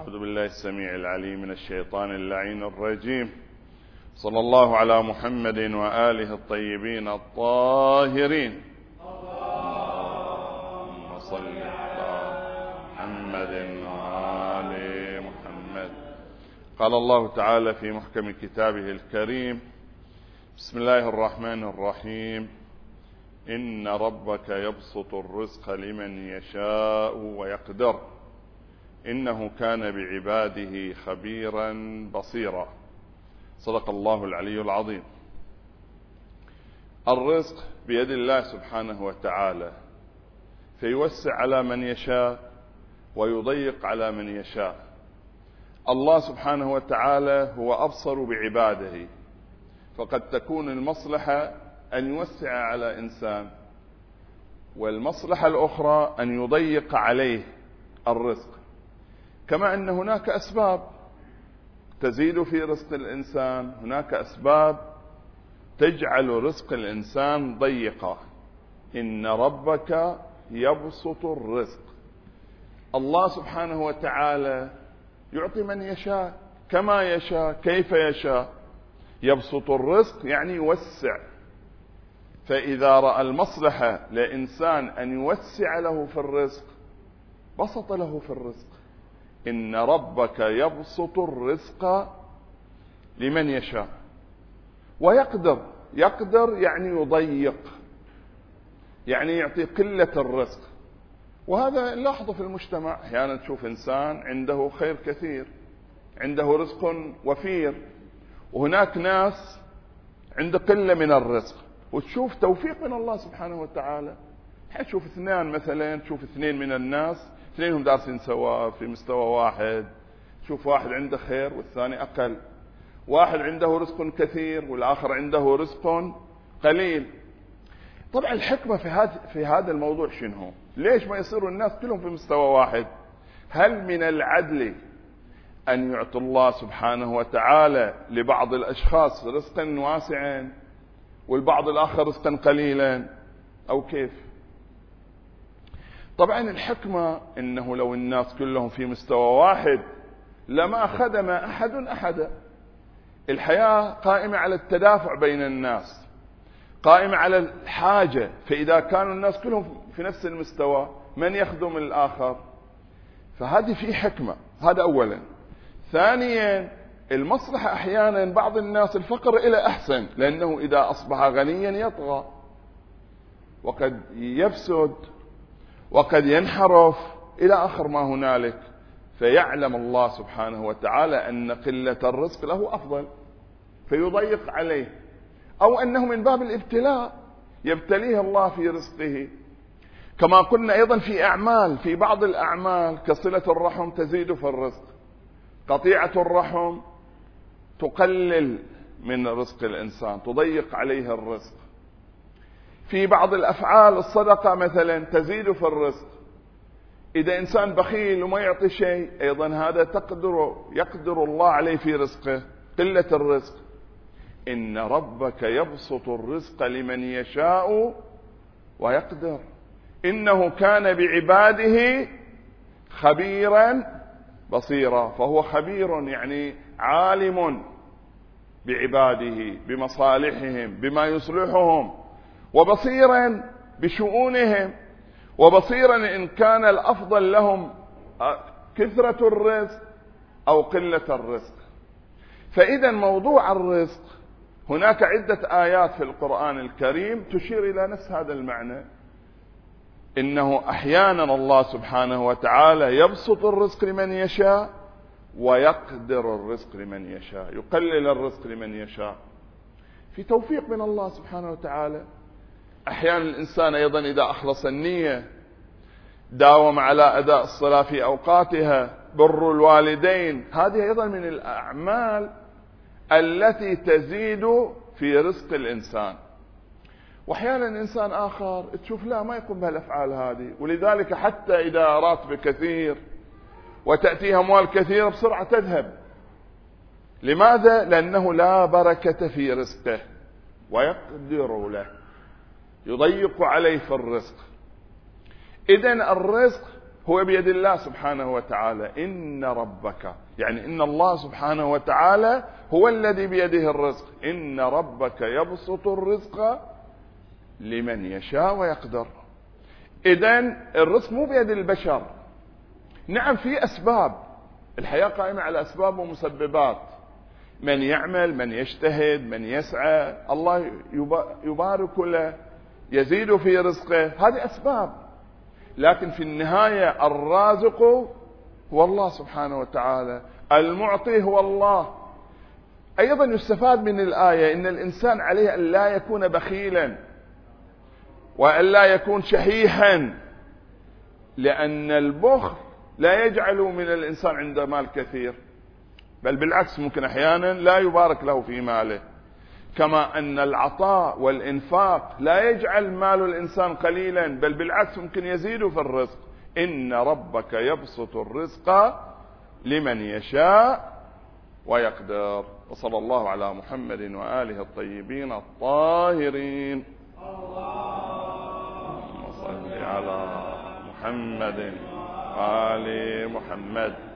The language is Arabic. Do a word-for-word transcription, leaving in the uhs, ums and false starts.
أعوذ بالله السميع العليم من الشيطان اللعين الرجيم. صلى الله على محمد وآله الطيبين الطاهرين. اللهم صل على محمد وآل محمد. قال الله تعالى في محكم كتابه الكريم: بسم الله الرحمن الرحيم. إن ربك يبسط الرزق لمن يشاء ويقدر إنه كان بعباده خبيرا بصيرا. صدق الله العلي العظيم. الرزق بيد الله سبحانه وتعالى، فيوسع على من يشاء ويضيق على من يشاء. الله سبحانه وتعالى هو أبصر بعباده، فقد تكون المصلحة أن يوسع على إنسان، والمصلحة الأخرى أن يضيق عليه الرزق. كما أن هناك أسباب تزيد في رزق الإنسان، هناك أسباب تجعل رزق الإنسان ضيقا. إن ربك يبسط الرزق. الله سبحانه وتعالى يعطي من يشاء كما يشاء كيف يشاء. يبسط الرزق يعني يوسع، فإذا رأى المصلحة لإنسان أن يوسع له في الرزق بسط له في الرزق. إن ربك يبسط الرزق لمن يشاء ويقدر. يقدر يعني يضيق، يعني يعطي قلة الرزق. وهذا نلاحظه في المجتمع. أحيانا تشوف إنسان عنده خير كثير، عنده رزق وفير، وهناك ناس عنده قلة من الرزق، وتشوف توفيق من الله سبحانه وتعالى. تشوف اثنين مثلا، تشوف اثنين من الناس اثنينهم دارسين سوا في مستوى واحد، تشوف واحد عنده خير والثاني أقل، واحد عنده رزق كثير والآخر عنده رزق قليل. طبعا الحكمة في هذا في هذا الموضوع شنو؟ ليش ما يصيروا الناس كلهم في مستوى واحد؟ هل من العدل أن يعطي الله سبحانه وتعالى لبعض الأشخاص رزقا واسعا والبعض الآخر رزقا قليلا، أو كيف؟ طبعا الحكمة إنه لو الناس كلهم في مستوى واحد لما خدم أحد أحدا. الحياة قائمة على التدافع بين الناس، قائمة على الحاجة. فإذا كانوا الناس كلهم في نفس المستوى من يخدم الآخر؟ فهذه في حكمة. هذا أولا. ثانيا المصلحة أحيانا بعض الناس الفقر إلى أحسن، لأنه إذا أصبح غنيا يطغى وقد يفسد وقد ينحرف إلى آخر ما هنالك. فيعلم الله سبحانه وتعالى أن قلة الرزق له أفضل فيضيق عليه، أو أنه من باب الابتلاء يبتليه الله في رزقه. كما قلنا أيضا في أعمال، في بعض الأعمال كصلة الرحم تزيد في الرزق، قطيعة الرحم تقلل من رزق الإنسان، تضيق عليه الرزق. في بعض الأفعال الصدقة مثلا تزيد في الرزق. إذا إنسان بخيل وما يعطي شيء أيضا هذا تقدر يقدر الله عليه في رزقه، قلة الرزق. إن ربك يبسط الرزق لمن يشاء ويقدر إنه كان بعباده خبيرا بصيرا. فهو خبير يعني عالم بعباده بمصالحهم بما يصلحهم، وبصيرا بشؤونهم، وبصيرا إن كان الأفضل لهم كثرة الرزق أو قلة الرزق. فإذا موضوع الرزق هناك عدة آيات في القرآن الكريم تشير إلى نفس هذا المعنى، إنه أحيانا الله سبحانه وتعالى يبسط الرزق لمن يشاء ويقدر الرزق لمن يشاء، يقلل الرزق لمن يشاء، في توفيق من الله سبحانه وتعالى. أحيانا الإنسان أيضا إذا أخلص النية، داوم على أداء الصلاة في أوقاتها، بر الوالدين، هذه أيضا من الأعمال التي تزيد في رزق الإنسان. وأحيانا إنسان آخر تشوف لا ما يقوم بهالأفعال هذه، ولذلك حتى إذا راتب كثير وتأتيه أموال كثيرة بسرعة تذهب. لماذا؟ لأنه لا بركة في رزقه ويقدر له، يضيق عليه في الرزق. إذن الرزق هو بيد الله سبحانه وتعالى. إن ربك يعني إن الله سبحانه وتعالى هو الذي بيده الرزق. إن ربك يبسط الرزق لمن يشاء ويقدر. إذن الرزق مو بيد البشر. نعم في أسباب، الحياة قائمة على أسباب ومسببات، من يعمل، من يجتهد، من يسعى، الله يبارك له، يزيد في رزقه، هذه أسباب. لكن في النهاية الرازق هو الله سبحانه وتعالى، المعطي هو الله. أيضا يستفاد من الآية إن الإنسان عليه أن لا يكون بخيلا وأن لا يكون شحيحا، لأن البخل لا يجعل من الإنسان عنده مال كثير، بل بالعكس ممكن أحيانا لا يبارك له في ماله. كما أن العطاء والإنفاق لا يجعل مال الإنسان قليلا، بل بالعكس ممكن يزيد في الرزق. إن ربك يبسط الرزق لمن يشاء ويقدر. وصلى الله على محمد وآله الطيبين الطاهرين. اللهم صل على محمد وآل محمد.